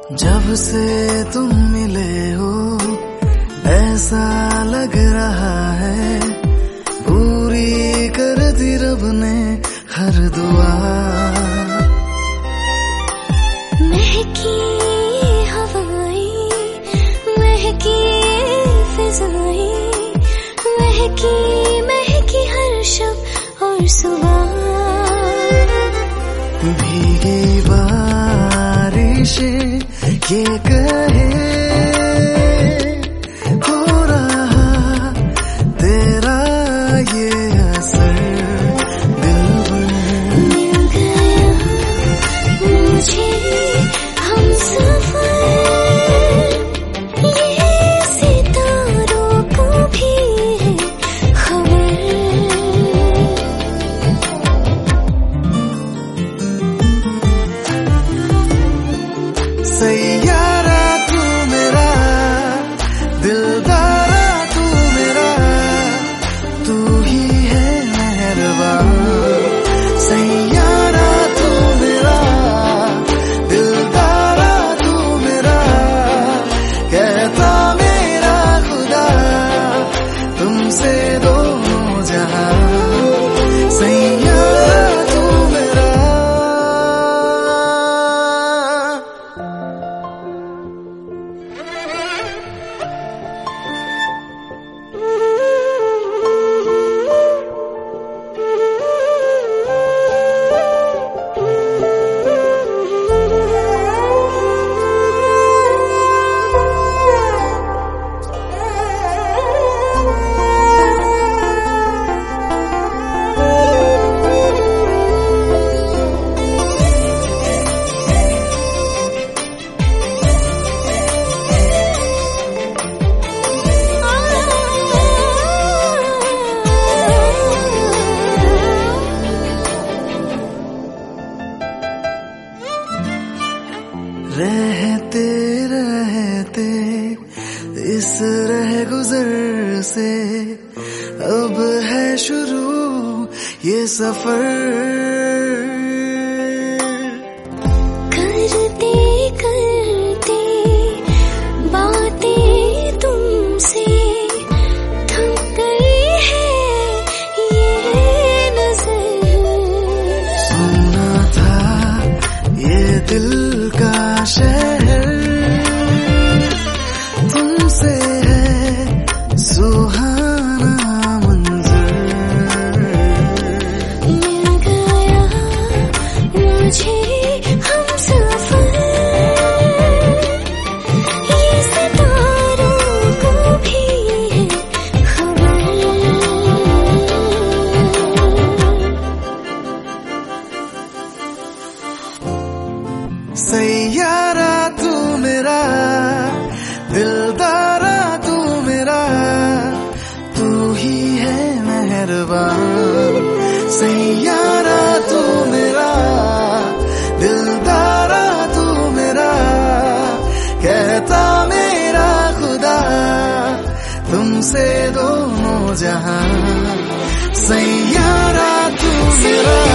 जब से तुम मिले हो ऐसा लग रहा है पूरी कर दी रब ने हर दुआ। महकी हवाएं, महकी फिजाएं, महकी महकी हर शब और सुबह। भीगी बारिशें ये कहे हो रहा तेरा ये असर दिल पर। मिल गया मुझे हमसफर, ये सितारों को भी है खबर। सैयारा तू मेरा, दिलदारा तू मेरा, तू ही है मेहरबान। सैयारा तू मेरा, दिलदारा तू मेरा, कहता मेरा खुदा तुमसे दोनों जहां। सैयारा तू मेरा। रहते रहते इस रह गुजर से अब है शुरू ये सफर। करते करते बातें तुमसे थक गई है ये नजर। सुना था ये दिल का शहर तुमसे है सुहाना मंजर। मिल गया मुझे हमसफर, ये सितारों को भी है खबर। सैयारा तू मेरा, दिलदारा तू मेरा, तू ही है मेहरबान। सैयारा तू मेरा, दिलदारा तू मेरा, कहता मेरा खुदा तुमसे दोनों जहां। सैयारा तू मेरा।